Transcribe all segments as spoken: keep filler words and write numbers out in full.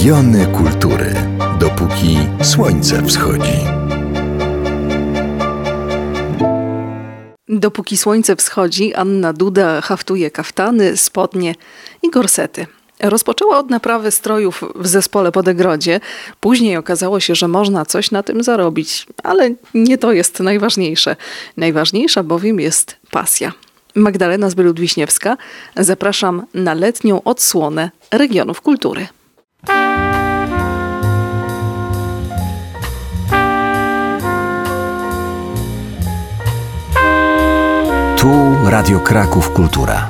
Regiony kultury, dopóki słońce wschodzi. Dopóki słońce wschodzi, Anna Duda haftuje kaftany, spodnie i gorsety. Rozpoczęła od naprawy strojów w zespole Podegrodzie. Później okazało się, że można coś na tym zarobić, ale nie to jest najważniejsze. Najważniejsza bowiem jest pasja. Magdalena Zbylut-Wiśniewska. Zapraszam na letnią odsłonę Regionów Kultury. Tu Radio Kraków Kultura.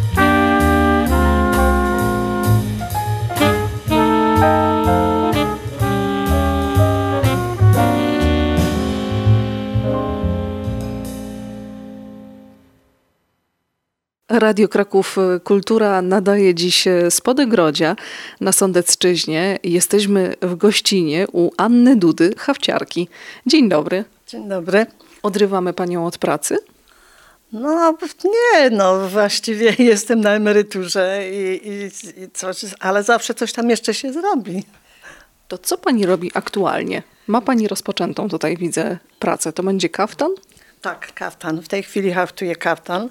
Radio Kraków Kultura nadaje dziś z Podegrodzia na Sądecczyźnie. Jesteśmy w gościnie u Anny Dudy, hafciarki. Dzień dobry. Dzień dobry. Odrywamy panią od pracy? No nie, no właściwie jestem na emeryturze i, i, i coś, ale zawsze coś tam jeszcze się zrobi. To co pani robi aktualnie? Ma pani rozpoczętą tutaj, widzę, pracę. To będzie kaftan? Tak, kaftan. W tej chwili haftuję kaftan.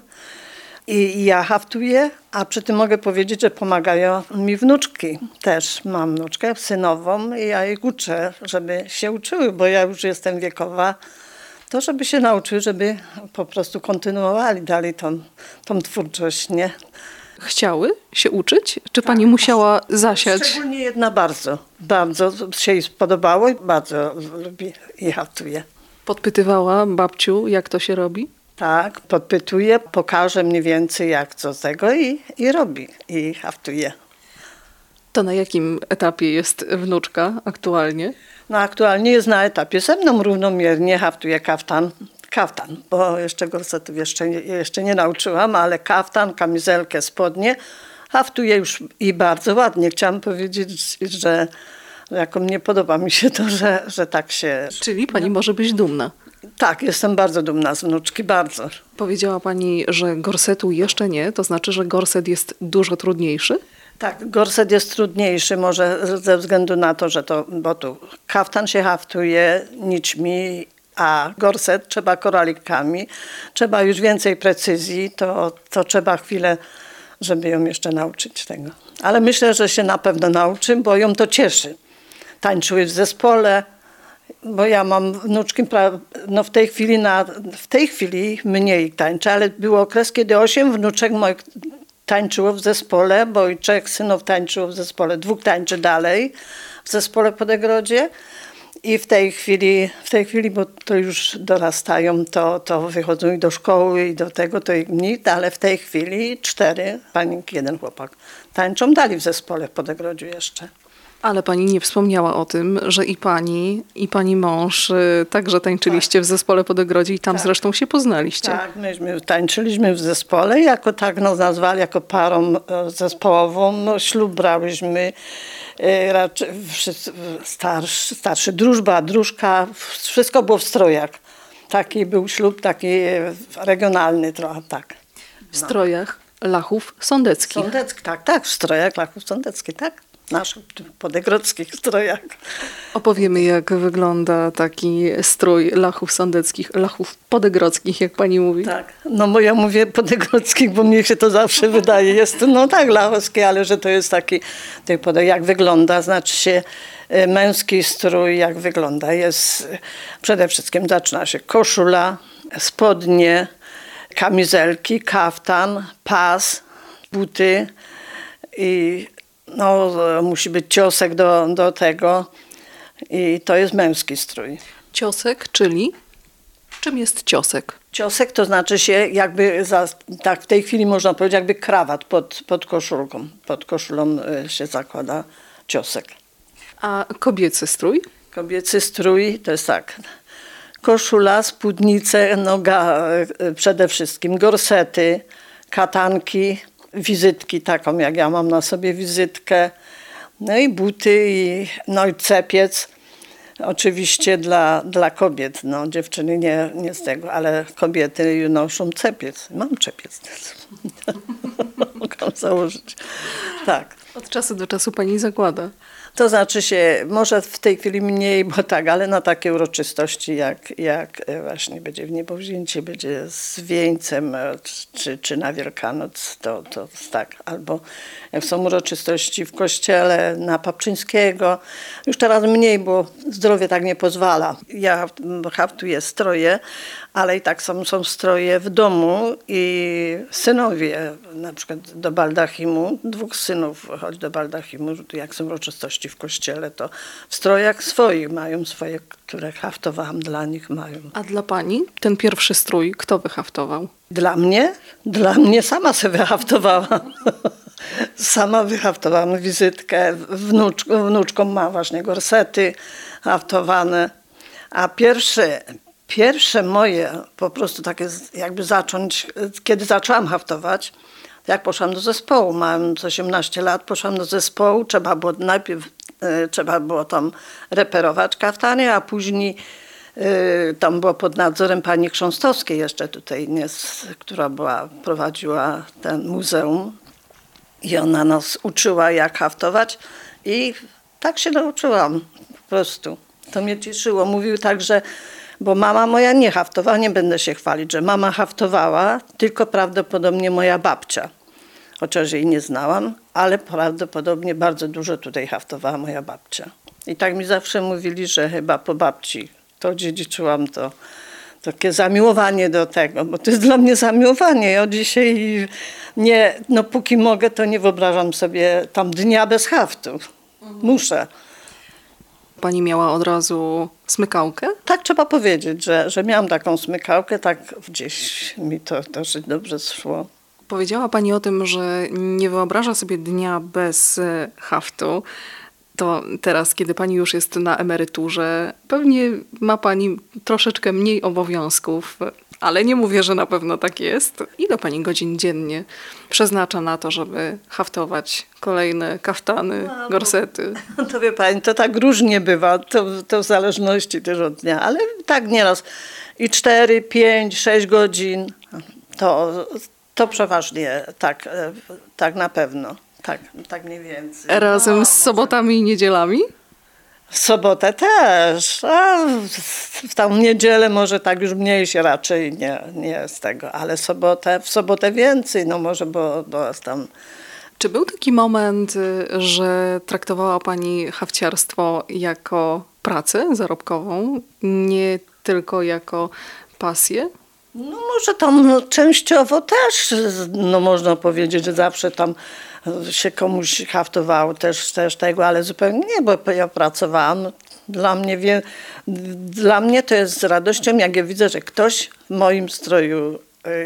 I ja haftuję, a przy tym mogę powiedzieć, że pomagają mi wnuczki. Też mam wnuczkę synową i ja jej uczę, żeby się uczyły, bo ja już jestem wiekowa. To żeby się nauczyły, żeby po prostu kontynuowali dalej tą, tą twórczość, nie? Chciały się uczyć? Czy pani tak musiała zasiać? Szczególnie jedna bardzo, bardzo się jej spodobało i bardzo lubi i haftuje. Podpytywała babciu, jak to się robi? Tak, podpytuje, pokaże mniej więcej jak co z tego i, i robi, i haftuje. To na jakim etapie jest wnuczka aktualnie? No aktualnie jest na etapie ze mną równomiernie, haftuje kaftan, kaftan, bo jeszcze gorsetów jeszcze nie, jeszcze nie nauczyłam, ale kaftan, kamizelkę, spodnie haftuje już i bardzo ładnie. Chciałam powiedzieć, że jako nie podoba mi się to, że, że tak się... Czyli pani może być dumna? Tak, jestem bardzo dumna z wnuczki, bardzo. Powiedziała pani, że gorsetu jeszcze nie, to znaczy, że gorset jest dużo trudniejszy? Tak, gorset jest trudniejszy może ze względu na to, że to, bo tu kaftan się haftuje nićmi, a gorset trzeba koralikami. Trzeba już więcej precyzji, to, to trzeba chwilę, żeby ją jeszcze nauczyć tego. Ale myślę, że się na pewno nauczy, bo ją to cieszy. Tańczyły w zespole, bo ja mam wnuczki, no w tej chwili, na, w tej chwili mniej tańczę, ale był okres, kiedy osiem wnuczek moich tańczyło w zespole, bo i trzech synów tańczyło w zespole, dwóch tańczy dalej w zespole Podegrodzie i w tej chwili, w tej chwili, bo to już dorastają, to, to wychodzą i do szkoły i do tego, to ich nic, ale w tej chwili cztery paninki, jeden chłopak tańczą dalej w zespole w Podegrodziu jeszcze. Ale pani nie wspomniała o tym, że i pani, i pani mąż y, także tańczyliście tak w zespole Podegrodzie i tam tak zresztą się poznaliście. Tak, myśmy tańczyliśmy w zespole, jako tak nas nazwali, jako parą zespołową. No, ślub brałyśmy, y, raczej wszyscy, starszy, starszy, drużba, drużka, wszystko było w strojach. Taki był ślub, taki regionalny trochę, tak. W strojach Lachów Sądeckich. Sądeckich, tak, tak, w strojach Lachów Sądeckich, tak. Naszych podegrodzkich strojach. Opowiemy, jak wygląda taki strój Lachów Sądeckich, Lachów Podegrodzkich, jak pani mówi. Tak, no bo ja mówię podegrodzkich, bo mnie się to zawsze wydaje. Jest no tak lachowskie, ale że to jest taki, jak wygląda, znaczy się męski strój, jak wygląda. Jest przede wszystkim zaczyna się koszula, spodnie, kamizelki, kaftan, pas, buty i no, musi być ciosek do, do tego i to jest męski strój. Ciosek, czyli? Czym jest ciosek? Ciosek to znaczy się jakby, za, tak w tej chwili można powiedzieć, jakby krawat pod, pod koszulką. Pod koszulą się zakłada ciosek. A kobiecy strój? Kobiecy strój to jest tak, koszula, spódnice, noga przede wszystkim, gorsety, katanki, wizytki taką, jak ja mam na sobie wizytkę, no i buty, i, no i cepiec. Oczywiście dla, dla kobiet, no dziewczyny nie, nie z tego, ale kobiety noszą cepiec. Mam czepiec. Mogę założyć. Tak. Od czasu do czasu pani zakłada. To znaczy się, może w tej chwili mniej, bo tak, ale na takie uroczystości jak, jak właśnie będzie w niebowzięcie, będzie z wieńcem, czy, czy na Wielkanoc, to, to tak. Albo jak są uroczystości w kościele na Papczyńskiego, już teraz mniej, bo zdrowie tak nie pozwala. Ja haftuję stroje, ale i tak są, są stroje w domu i synowie, na przykład do baldachimu, dwóch synów chodzi do baldachimu, jak są uroczystości w kościele, to w strojach swoich mają swoje, które haftowałam dla nich, mają. A dla pani ten pierwszy strój kto wyhaftował? Dla mnie? Dla mnie sama sobie wyhaftowałam. Sama wyhaftowałam wizytkę, wnuczką, wnuczką ma właśnie gorsety haftowane, a pierwsze Pierwsze moje, po prostu takie jakby zacząć, kiedy zaczęłam haftować, jak poszłam do zespołu, mając osiemnaście lat, poszłam do zespołu, trzeba było najpierw, y, trzeba było tam reperować kaftany, a później y, tam było pod nadzorem pani Chrząstowskiej jeszcze tutaj, nie, która była, prowadziła ten muzeum i ona nas uczyła jak haftować i tak się nauczyłam po prostu. To mnie cieszyło. Mówił tak, że bo mama moja nie haftowała, nie będę się chwalić, że mama haftowała, tylko prawdopodobnie moja babcia. Chociaż jej nie znałam, ale prawdopodobnie bardzo dużo tutaj haftowała moja babcia. I tak mi zawsze mówili, że chyba po babci to dziedziczyłam to takie zamiłowanie do tego, bo to jest dla mnie zamiłowanie. Ja dzisiaj nie, no póki mogę, to nie wyobrażam sobie tam dnia bez haftu. Muszę. Pani miała od razu smykałkę? Tak trzeba powiedzieć, że, że miałam taką smykałkę, tak gdzieś mi to dosyć dobrze szło. Powiedziała pani o tym, że nie wyobraża sobie dnia bez e, haftu. To teraz, kiedy pani już jest na emeryturze, pewnie ma pani troszeczkę mniej obowiązków, ale nie mówię, że na pewno tak jest. Ile pani godzin dziennie przeznacza na to, żeby haftować kolejne kaftany, No, gorsety? To wie pani, to tak różnie bywa, to, to w zależności też od dnia, ale tak nieraz i cztery, pięć, sześć godzin, to, to przeważnie tak, tak na pewno, tak, tak mniej więcej. Razem No, z sobotami i niedzielami? W sobotę też, a w tą niedzielę może tak już mniej się raczej nie, nie z tego, ale sobotę, w sobotę więcej, no może, bo, bo tam... Czy był taki moment, y, że traktowała pani hafciarstwo jako pracę zarobkową, nie tylko jako pasję? No może tam no, częściowo też, no można powiedzieć, że zawsze tam się komuś haftowało też, też tego, ale zupełnie nie, bo ja pracowałam. Dla mnie, wie, dla mnie to jest z radością, jak ja widzę, że ktoś w moim stroju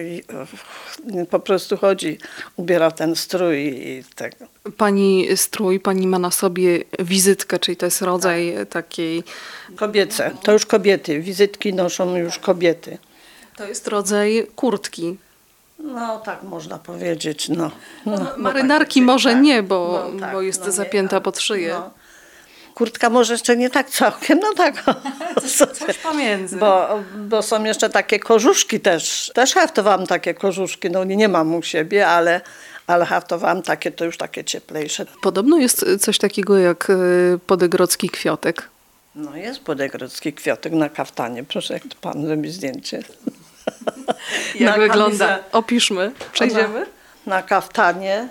y, po prostu chodzi, ubiera ten strój i tego. Pani strój, pani ma na sobie wizytkę, czyli to jest rodzaj takiej... Kobiece, to już kobiety, wizytki noszą już kobiety. To jest rodzaj kurtki. No tak można powiedzieć, no. no Marynarki no, tak, może tak. nie, bo, No, tak, bo jest no nie, zapięta ale- pod szyję. no. Kurtka może jeszcze nie tak całkiem, no tak. Coś pomiędzy. Bo, bo są jeszcze takie kożuszki też. Też haftowałam takie kożuszki, no nie, nie mam u siebie, ale, ale haftowałam takie, to już takie cieplejsze. Podobno jest coś takiego jak y, podegrodzki kwiotek. No jest podegrodzki kwiatek na kaftanie. Proszę, jak to pan robi zdjęcie. Jak Na wygląda? kamizel- Opiszmy. Przejdziemy. Na, na kaftanie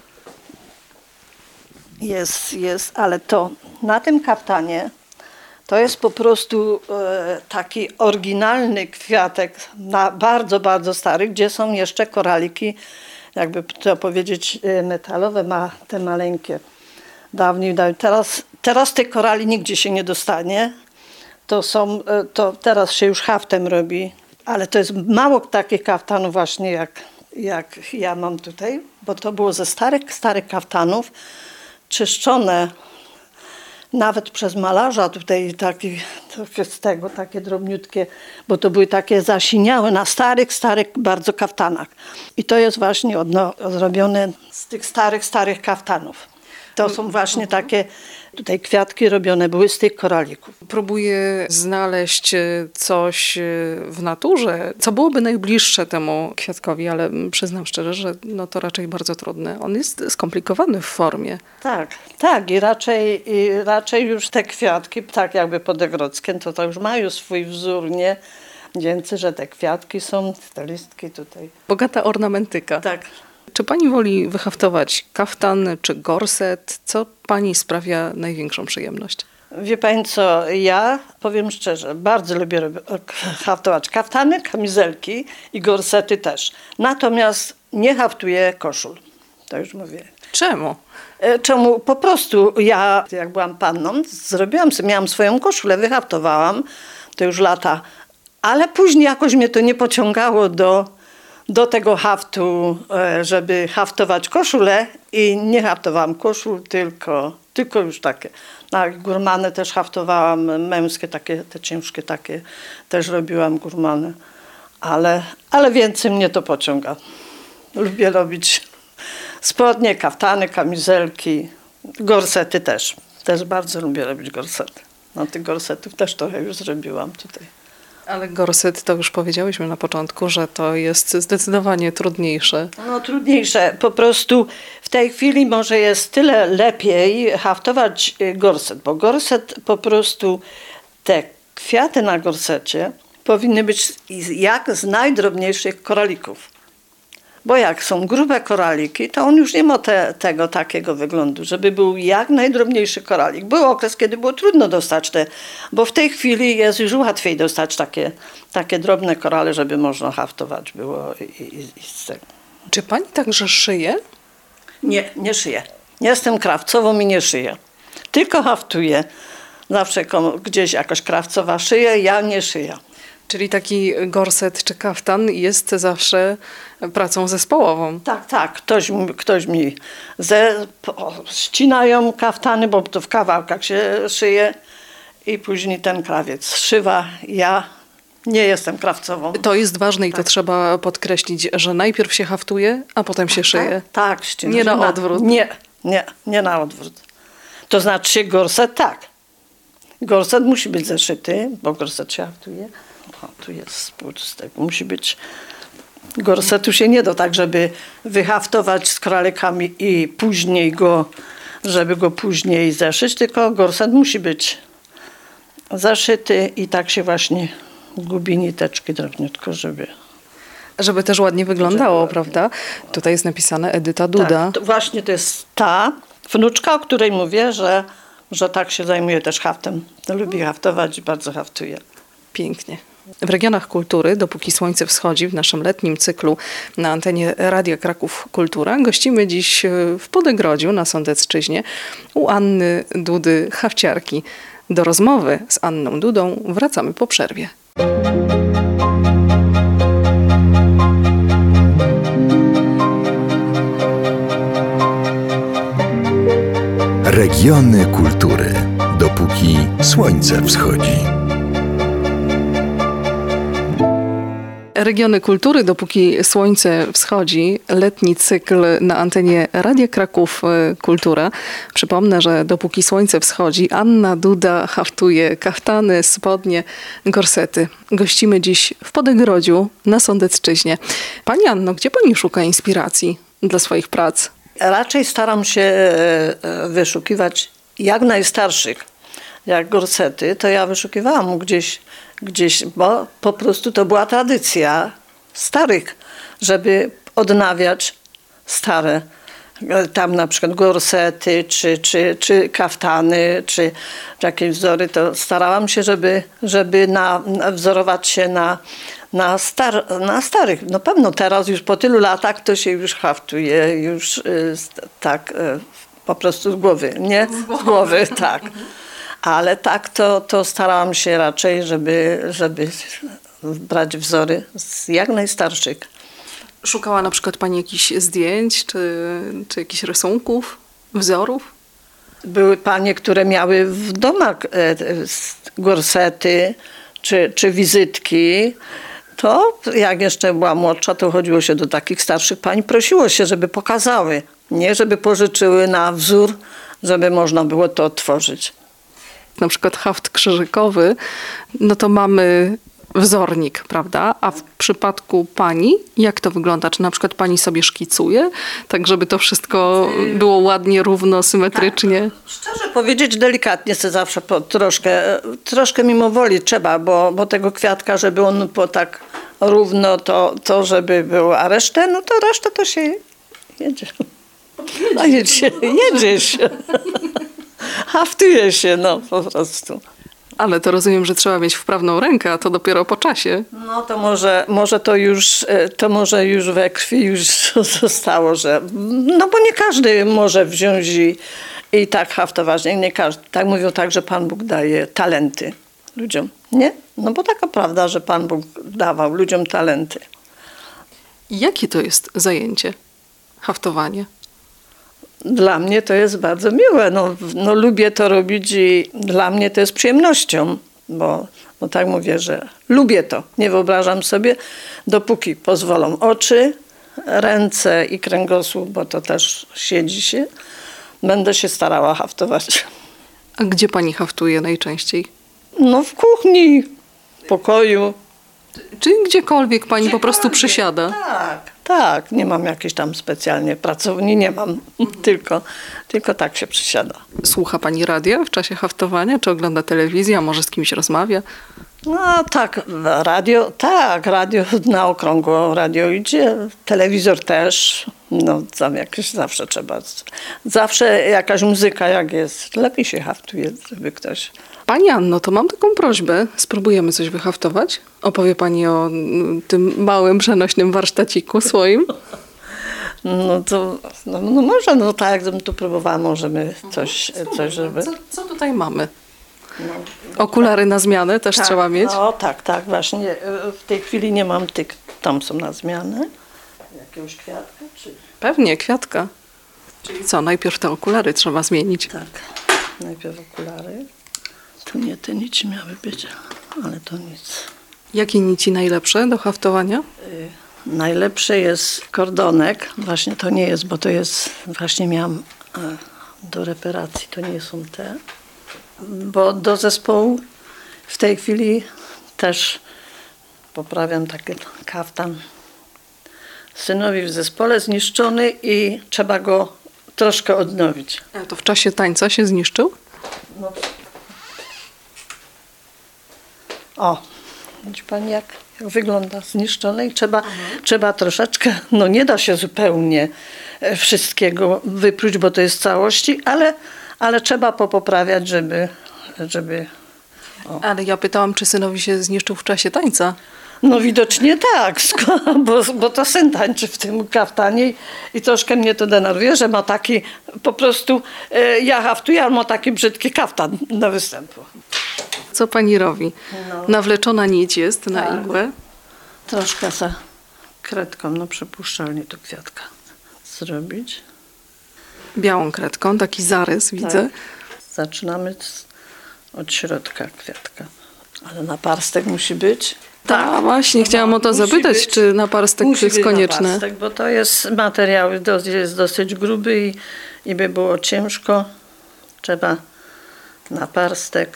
jest, jest, ale to na tym kaftanie to jest po prostu e, taki oryginalny kwiatek, na bardzo, bardzo stary, gdzie są jeszcze koraliki, jakby to powiedzieć, e, metalowe, ma te maleńkie. Dawniej, dawniej. Teraz, teraz tej korali nigdzie się nie dostanie. To są, e, to teraz się już haftem robi, ale to jest mało takich kaftanów właśnie jak, jak ja mam tutaj, bo to było ze starych, starych kaftanów, czyszczone nawet przez malarza tutaj taki, trochę z tego, takie drobniutkie, bo to były takie zasiniałe na starych, starych bardzo kaftanach. I to jest właśnie odno, zrobione z tych starych, starych kaftanów. To są właśnie takie tutaj kwiatki robione były z tych koralików. Próbuję znaleźć e, coś e, w naturze, co byłoby najbliższe temu kwiatkowi, ale przyznam szczerze, że no to raczej bardzo trudne. On jest skomplikowany w formie. Tak, tak i raczej, i raczej już te kwiatki, tak jakby podegrodzkie, to, to już mają swój wzór, nie? Dzięki, że te kwiatki są, te listki tutaj. Bogata ornamentyka. Tak. Czy pani woli wyhaftować kaftan czy gorset? Co pani sprawia największą przyjemność? Wie pani co, ja powiem szczerze, bardzo lubię rob- haftować kaftany, kamizelki i gorsety też. Natomiast nie haftuję koszul, to już mówię. Czemu? E, Czemu? Po prostu ja, jak byłam panną, zrobiłam sobie, miałam swoją koszulę, wyhaftowałam, to już lata, ale później jakoś mnie to nie pociągało do, do tego haftu, e, żeby haftować koszulę i nie haftowałam koszul, tylko, tylko już takie. No, górmany też haftowałam, męskie takie, te ciężkie takie też robiłam górmany, ale, ale więcej mnie to pociąga. Lubię robić spodnie, kaftany, kamizelki, gorsety też. Też bardzo lubię robić gorsety. No tych gorsetów też trochę już zrobiłam tutaj. Ale gorset to już powiedziałyśmy na początku, że to jest zdecydowanie trudniejsze. No trudniejsze. Po prostu w tej chwili może jest tyle lepiej haftować gorset, bo gorset po prostu, te kwiaty na gorsecie powinny być jak z najdrobniejszych koralików. Bo jak są grube koraliki, to on już nie ma te, tego takiego wyglądu, żeby był jak najdrobniejszy koralik. Był okres, kiedy było trudno dostać te, bo w tej chwili jest już łatwiej dostać takie, takie drobne korale, żeby można haftować było i, i, i z tego. Czy pani także szyje? Nie, nie szyję. Jestem krawcową i nie szyję. Tylko haftuję. Zawsze komu, gdzieś jakoś krawcowa szyje, ja nie szyję. Czyli taki gorset czy kaftan jest zawsze pracą zespołową. Tak, tak. Ktoś, mi- ktoś mi ze, po, ścinają kaftany, bo to w kawałkach się szyje i później ten krawiec szywa. Ja nie jestem krawcową. To jest ważne i to trzeba podkreślić, że najpierw się haftuje, a potem się szyje. Tak, tak ścina Nie się na odwrót. Nie, nie, nie na odwrót. To znaczy gorset tak. Gorset musi być zeszyty, bo gorset się haftuje. O, tu jest spód z tego. Musi być... Gorsetu się nie da tak, żeby wyhaftować z kralikami i później go, żeby go później zeszyć, tylko gorset musi być zaszyty i tak się właśnie gubi niteczki drobniutko, żeby... Żeby też ładnie wyglądało, prawda? Tutaj jest napisane Edyta Duda. Tak, to właśnie to jest ta wnuczka, o której mówię, że, że tak się zajmuje też haftem. Lubi haftować i bardzo haftuje. Pięknie. W regionach kultury, dopóki słońce wschodzi, w naszym letnim cyklu na antenie Radia Kraków Kultura, gościmy dziś w Podegrodziu na Sądecczyźnie u Anny Dudy Hafciarki. Do rozmowy z Anną Dudą wracamy po przerwie. Regiony kultury. Dopóki słońce wschodzi. Regiony kultury, dopóki słońce wschodzi, letni cykl na antenie Radia Kraków Kultura. Przypomnę, że dopóki słońce wschodzi, Anna Duda haftuje kaftany, spodnie, gorsety. Gościmy dziś w Podegrodziu na Sądecczyźnie. Pani Anno, gdzie pani szuka inspiracji dla swoich prac? Raczej staram się e, e, wyszukiwać jak najstarszych. Jak gorsety, to ja wyszukiwałam gdzieś, gdzieś, bo po prostu to była tradycja starych, żeby odnawiać stare. E, Tam na przykład gorsety, czy, czy, czy kaftany, czy jakieś wzory, to starałam się, żeby, żeby na, na wzorować się na, na, star, na starych. No pewno teraz już po tylu latach to się już haftuje, już y, tak y, po prostu z głowy, nie? Z głowy, tak. Ale tak to, to starałam się raczej, żeby, żeby brać wzory z jak najstarszych. Szukała na przykład pani jakichś zdjęć, czy, czy jakichś rysunków, wzorów? Były panie, które miały w domach e, gorsety czy, czy wizytki. To jak jeszcze była młodsza, to chodziło się do takich starszych pań, prosiło się, żeby pokazały. Nie, żeby pożyczyły na wzór, żeby można było to odtworzyć. Na przykład haft krzyżykowy, no to mamy wzornik, prawda? A w przypadku pani, jak to wygląda? Czy na przykład pani sobie szkicuje, tak żeby to wszystko było ładnie, równo, symetrycznie? Szczerze powiedzieć, delikatnie sobie zawsze po, troszkę, troszkę mimo woli trzeba, bo, bo tego kwiatka, żeby on po tak równo, to, to żeby było, a resztę, no to resztę to się jedzie. No jedzie, jedzie się. Haftuje się, no po prostu. Ale to rozumiem, że trzeba mieć wprawną rękę, a to dopiero po czasie. No to może, może to już, to może już we krwi już zostało, że no bo nie każdy może wziąć i, i tak haftować. Nie, nie każdy. Tak mówią tak, że Pan Bóg daje talenty ludziom. Nie? No bo taka prawda, że Pan Bóg dawał ludziom talenty. Jakie to jest zajęcie? Haftowanie? Dla mnie to jest bardzo miłe. No, no lubię to robić i dla mnie to jest przyjemnością, bo, bo tak mówię, że lubię to. Nie wyobrażam sobie, dopóki pozwolą oczy, ręce i kręgosłup, bo to też siedzi się, będę się starała haftować. A gdzie pani haftuje najczęściej? No w kuchni, w pokoju. Czy gdziekolwiek pani po prostu przysiada? Tak, tak. Nie mam jakiejś tam specjalnie pracowni, nie mam. tylko, tylko tak się przysiada. Słucha pani radia w czasie haftowania? Czy ogląda telewizję, a może z kimś rozmawia? No tak, radio, tak, radio na okrągło radio idzie, telewizor też, no tam jakieś zawsze trzeba, zawsze jakaś muzyka jak jest, lepiej się haftuje, żeby ktoś... Pani Anno, to mam taką prośbę, spróbujemy coś wyhaftować? Opowie pani o mm, tym małym, przenośnym warsztaciku swoim? No to, no, no może, no tak, jakbym tu próbowała, możemy coś, coś żeby... Co, co tutaj mamy? Okulary na zmianę też tak, trzeba mieć? No tak, tak, właśnie. W tej chwili nie mam tych, tam są na zmianę. Jakiegoś kwiatka, czy... Pewnie, kwiatka. Czyli co, najpierw te okulary trzeba zmienić. Tak, najpierw okulary. Tu nie te nici miały być, ale to nic. Jakie nici najlepsze do haftowania? Y, najlepsze jest kordonek. Właśnie to nie jest, bo to jest, właśnie miałam e, do reparacji, to nie są te. Bo do zespołu w tej chwili też poprawiam taki kaftan. Synowi w zespole zniszczony i trzeba go troszkę odnowić. A to w czasie tańca się zniszczył? No. O, widzi pani jak, jak wygląda zniszczony i trzeba, trzeba troszeczkę, no nie da się zupełnie wszystkiego wypróć, bo to jest całości, ale, ale trzeba popoprawiać, żeby... żeby o. Ale ja pytałam, czy synowi się zniszczył w czasie tańca? No widocznie tak, bo, bo to syn tańczy w tym kaftanie i, i troszkę mnie to denerwuje, że ma taki po prostu, e, ja haftuję, ale ma taki brzydki kaftan do występu. Co pani robi? No. Nawleczona nić jest na Tak. igłę. Troszkę za kredką, no przypuszczalnie tu kwiatka zrobić. Białą kredką, taki zarys widzę. Tak. Zaczynamy z, od środka kwiatka, ale naparstek musi być. Tak, właśnie, chciałam o to musi zapytać, być. czy naparstek Musi jest być konieczny. naparstek, bo to jest materiał, dos- jest dosyć gruby i, i by było ciężko. Trzeba naparstek.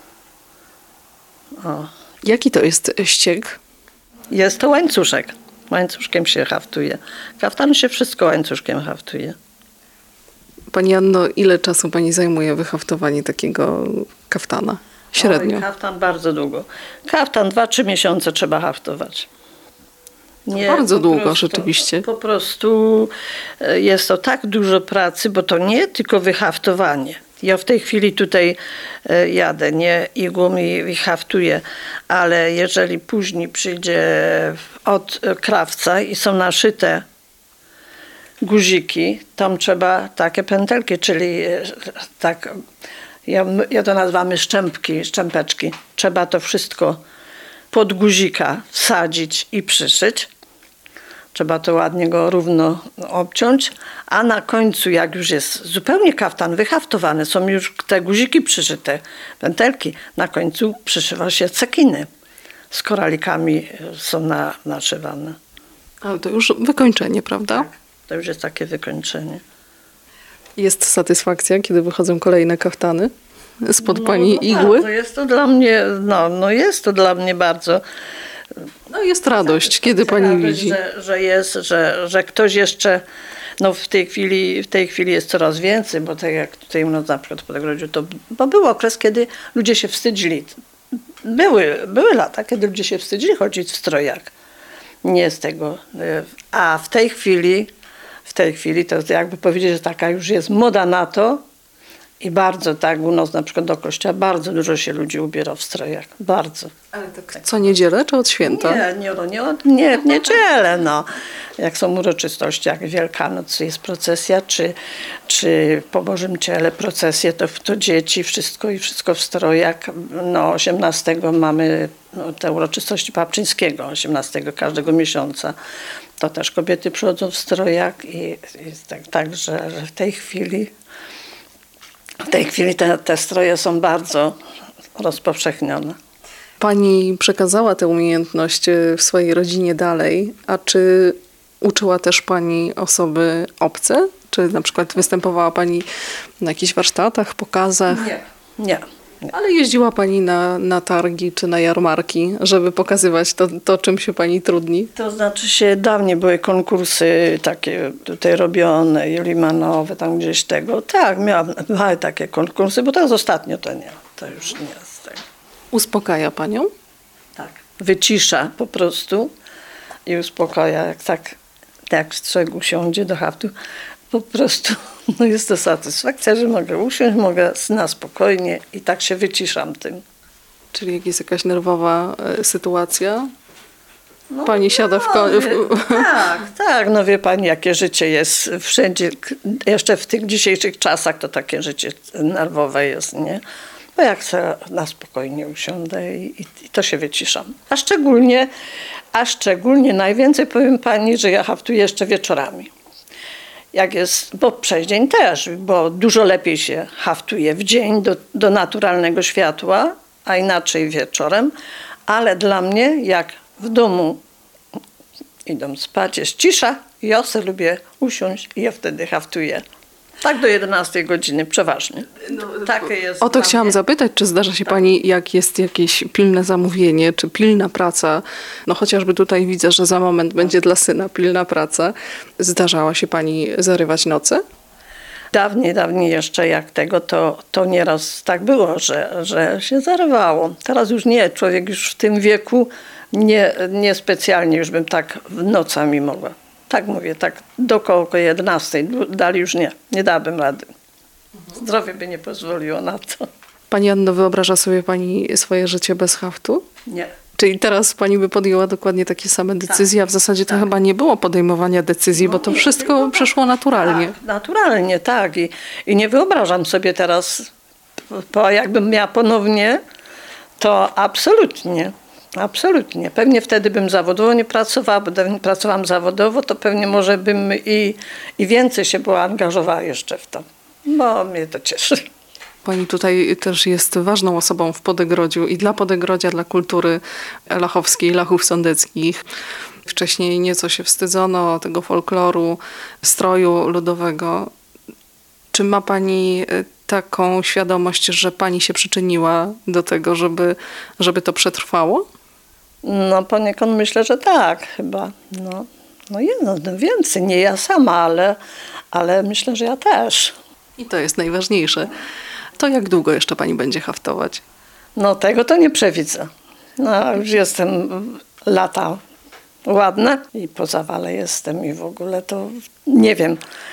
O. Jaki to jest ścieg? Jest to łańcuszek. Łańcuszkiem się haftuje. Kaftan się wszystko łańcuszkiem haftuje. Pani Anno, ile czasu pani zajmuje wyhaftowanie takiego kaftana? Średnio. Oj, kaftan bardzo długo. Kaftan dwa trzy miesiące trzeba haftować. bardzo po długo, prostu, rzeczywiście. Po prostu e, jest to tak dużo pracy, bo to nie tylko wyhaftowanie. Ja w tej chwili tutaj e, jadę, nie igłą i, i haftuję, ale jeżeli później przyjdzie od krawca i są naszyte guziki, tam trzeba takie pętelki, czyli e, tak, ja, ja to nazywamy szczępki, szczępeczki. Trzeba to wszystko pod guzika wsadzić i przyszyć. Trzeba to ładnie go równo obciąć, a na końcu, jak już jest zupełnie kaftan wyhaftowany, są już te guziki przyszyte, pętelki, na końcu przyszywa się cekiny. Z koralikami są na, naszywane. Ale to już wykończenie, prawda? To już jest takie wykończenie. Jest satysfakcja, kiedy wychodzą kolejne kaftany spod No, pani no igły? Bardzo. Jest to dla mnie, no, no jest to dla mnie bardzo No jest radość, kiedy pani radość, widzi. Że, że jest, że, że ktoś jeszcze, no w tej chwili, w tej chwili jest coraz więcej, bo tak jak tutaj u nas na przykład w Podegrodziu, to bo był okres, kiedy ludzie się wstydzili. Były, były lata, kiedy ludzie się wstydzili chodzić w strojach. Nie z tego. A w tej chwili, w tej chwili to jakby powiedzieć, że taka już jest moda na to i bardzo tak u nas na przykład do kościoła bardzo dużo się ludzi ubiera w strojach. Bardzo. Ale tak co niedzielę czy od święta? Nie, nie, no, nie, nie w niedzielę, no. Jak są uroczystości, jak Wielkanoc jest procesja, czy, czy po Bożym Ciele procesje, to, to dzieci, wszystko i wszystko w strojach. No osiemnastego mamy no, te uroczystości Papczyńskiego, osiemnastego każdego miesiąca. To też kobiety przychodzą w strojach i, i tak, tak że, że w tej chwili w tej chwili te, te stroje są bardzo rozpowszechnione. Pani przekazała tę umiejętność w swojej rodzinie dalej, a czy uczyła też pani osoby obce? Czy na przykład występowała pani na jakichś warsztatach, pokazach? Nie, nie. nie. Ale jeździła pani na, na targi czy na jarmarki, żeby pokazywać to, to, czym się pani trudni? To znaczy się, dawniej były konkursy takie tutaj robione, Julimanowe, tam gdzieś tego. Tak, miałam, były takie konkursy, bo teraz ostatnio to nie, to już nie jest tego. Uspokaja panią? Tak. Wycisza po prostu i uspokaja, jak tak, jak człowiek usiądzie do haftu, po prostu no jest to satysfakcja, że mogę usiąść, mogę na spokojnie i tak się wyciszam tym. Czyli jak jest jakaś nerwowa e, sytuacja, No, pani siada w... no, Ko- wie, w tak, tak, no wie pani, jakie życie jest wszędzie, k- jeszcze w tych dzisiejszych czasach to takie życie nerwowe jest, nie? Bo jak chcę na spokojnie usiądę i, i, i to się wyciszam. A szczególnie, a szczególnie najwięcej powiem pani, że ja haftuję jeszcze wieczorami. Jak jest, bo przez dzień też, bo dużo lepiej się haftuje w dzień do, do naturalnego światła, a inaczej wieczorem, ale dla mnie jak w domu idą spać, jest cisza, ja sobie lubię usiąść i ja wtedy haftuję. Tak do jedenastej godziny przeważnie. Takie jest O to dla chciałam mnie. zapytać, czy zdarza się pani, jak jest jakieś pilne zamówienie, czy pilna praca, no chociażby tutaj widzę, że za moment będzie dla syna pilna praca. Zdarzała się pani zarywać noce? Dawniej, dawniej jeszcze jak tego, to, to nieraz tak było, że, że się zarywało. Teraz już nie, człowiek już w tym wieku nie, nie specjalnie już bym tak nocami mogła. Tak mówię, tak do około jedenastej, dalej już nie, nie dałabym rady. Zdrowie by nie pozwoliło na to. Pani Anno, wyobraża sobie pani swoje życie bez haftu? Nie. Czyli teraz pani by podjęła dokładnie takie same decyzje, a w zasadzie to chyba nie było podejmowania decyzji, bo to wszystko przeszło naturalnie. Tak, naturalnie, tak. I, I nie wyobrażam sobie teraz, po, jakbym miała ponownie, to absolutnie, absolutnie. Pewnie wtedy bym zawodowo nie pracowała, bo gdybym pracowałam zawodowo, to pewnie może bym i, i więcej się była angażowała jeszcze w to, bo mnie to cieszy. Pani tutaj też jest ważną osobą w Podegrodziu i dla Podegrodzia, dla kultury lachowskiej, Lachów Sądeckich. Wcześniej nieco się wstydzono tego folkloru, stroju ludowego. Czy ma pani taką świadomość, że pani się przyczyniła do tego, żeby, żeby to przetrwało? No poniekąd myślę, że tak chyba. No, no jest no, więcej, nie ja sama, ale, ale myślę, że ja też. I to jest najważniejsze. To jak długo jeszcze pani będzie haftować? No tego to nie przewidzę. No już jestem lata ładne i po zawale jestem i w ogóle to nie wiem.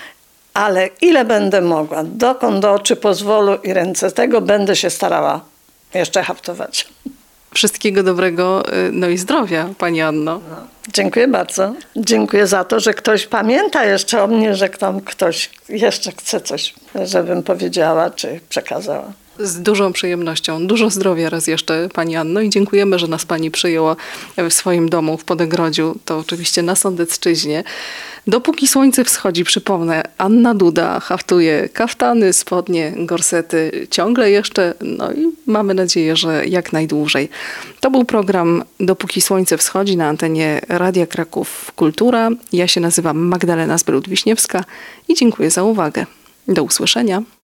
Ale ile będę mogła, dokąd oczy pozwolą i ręce tego będę się starała jeszcze haftować. Wszystkiego dobrego, no i zdrowia, pani Anno. No, dziękuję bardzo. Dziękuję za to, że ktoś pamięta jeszcze o mnie, że tam ktoś jeszcze chce coś, żebym powiedziała czy przekazała. Z dużą przyjemnością. Dużo zdrowia raz jeszcze, pani Anno, i dziękujemy, że nas pani przyjęła w swoim domu w Podegrodziu. To oczywiście na Sądecczyźnie. Dopóki słońce wschodzi, przypomnę, Anna Duda haftuje kaftany, spodnie, gorsety ciągle jeszcze, no i mamy nadzieję, że jak najdłużej. To był program Dopóki słońce wschodzi na antenie Radia Kraków Kultura. Ja się nazywam Magdalena Zbród-Wiśniewska i dziękuję za uwagę. Do usłyszenia.